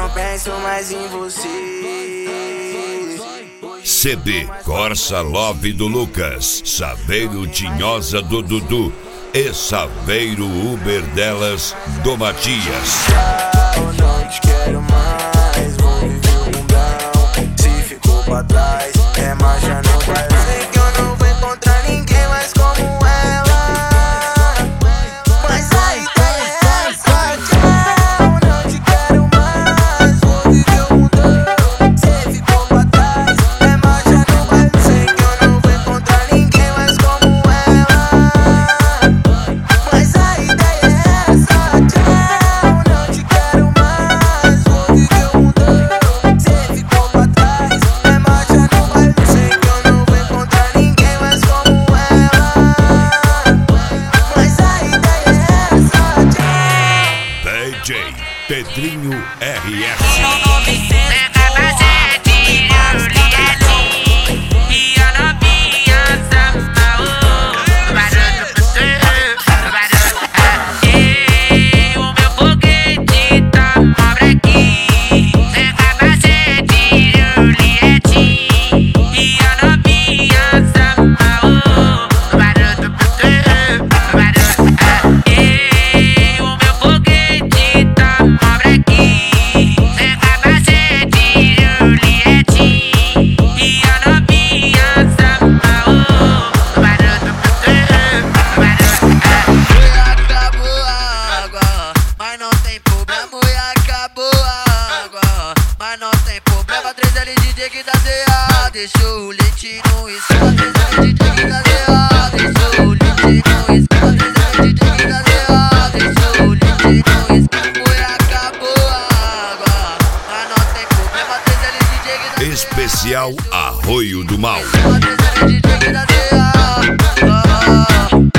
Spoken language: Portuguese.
não penso mais em você. CD Corsa Love do Lucas, Saveiro Tinhosa do Dudu e Saveiro Uber delas do Matias. Eu não te quero mais, vou viver o mundão. Se ficou pra trás, é marcha não vai. Sei que eu não vou encontrar ninguém mais como ela, mas a ideia é essa. Eu não te quero mais, vou viver o mundão. Se ficou pra trás, é marcha não vai. Sei que eu não vou encontrar ninguém mais como ela, mas a ideia é essa. Eu não te quero mais, vou viver o mundão. Se ficou pra trás, é marcha não vai. Sei que eu não vou encontrar ninguém mais como ela, mas a ideia é essa. DJ Pedrinho RS. Mas não tem problema, e acabou a água. Mas não tem problema, 3L DJ que dá CA. Deixou o leite no escuro, 3L DJ que dá CA. Deixou o leite no escuro, 3L DJ que dá CA. Deixou o leite no escuro, e acabou a água. Mas não tem problema, 3L DJ que dá CA. Especial Arroio do Mal. 3L DJ que dá CA.